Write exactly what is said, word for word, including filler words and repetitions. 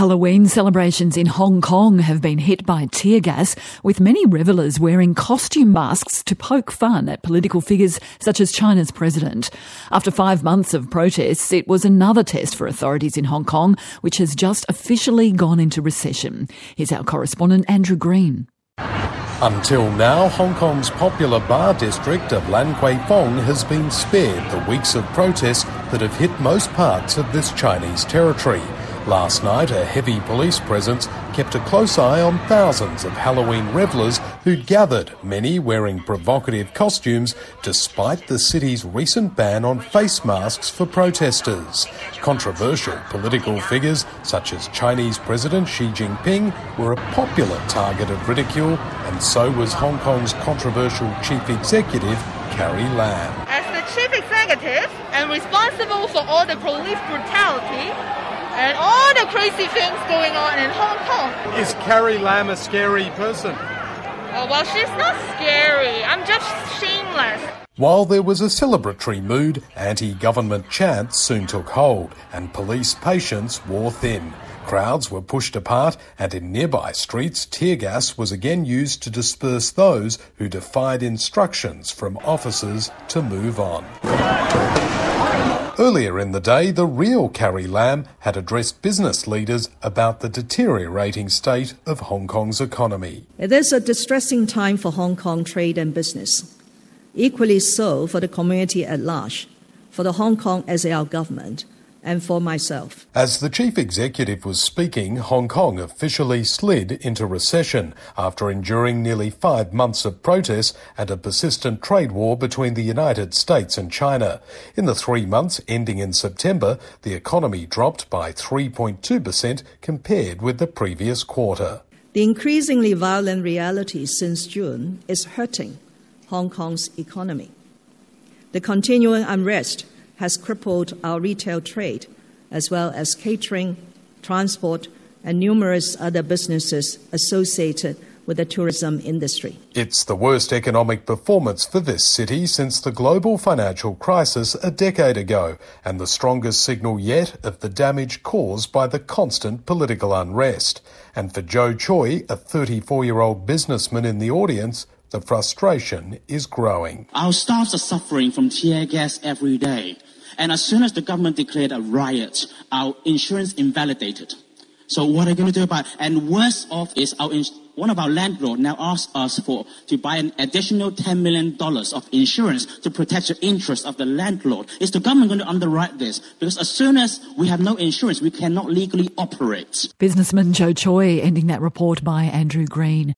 Halloween celebrations in Hong Kong have been hit by tear gas, with many revellers wearing costume masks to poke fun at political figures such as China's president. After five months of protests, it was another test for authorities in Hong Kong, which has just officially gone into recession. Here's our correspondent Andrew Green. Until now, Hong Kong's popular bar district of Lan Kwai Fong has been spared the weeks of protests that have hit most parts of this Chinese territory. Last night, a heavy police presence kept a close eye on thousands of Halloween revellers who'd gathered, many wearing provocative costumes, despite the city's recent ban on face masks for protesters. Controversial political figures, such as Chinese President Xi Jinping, were a popular target of ridicule, and so was Hong Kong's controversial chief executive, Carrie Lam. As the chief executive and responsible for all the police brutality and all the crazy things going on in Hong Kong. Is Carrie Lam a scary person? Oh, well, she's not scary. I'm just shameless. While there was a celebratory mood, anti-government chants soon took hold and police patience wore thin. Crowds were pushed apart, and in nearby streets, tear gas was again used to disperse those who defied instructions from officers to move on. Earlier in the day, the real Carrie Lam had addressed business leaders about the deteriorating state of Hong Kong's economy. It is a distressing time for Hong Kong trade and business, equally so for the community at large, for the Hong Kong S A R government, and for myself. As the chief executive was speaking, Hong Kong officially slid into recession after enduring nearly five months of protests and a persistent trade war between the United States and China. In the three months ending in September, the economy dropped by three point two percent compared with the previous quarter. The increasingly violent reality since June is hurting Hong Kong's economy. The continuing unrest has crippled our retail trade, as well as catering, transport, and numerous other businesses associated with the tourism industry. It's the worst economic performance for this city since the global financial crisis a decade ago, and the strongest signal yet of the damage caused by the constant political unrest. And for Joe Choi, a thirty-four-year-old businessman in the audience, the frustration is growing. Our staffs are suffering from tear gas every day. And as soon as the government declared a riot, our insurance invalidated. So what are we going to do about it? And worse off is our ins- one of our landlords now asks us for to buy an additional ten million dollars of insurance to protect the interest of the landlord. Is the government going to underwrite this? Because as soon as we have no insurance, we cannot legally operate. Businessman Joe Choi ending that report by Andrew Green.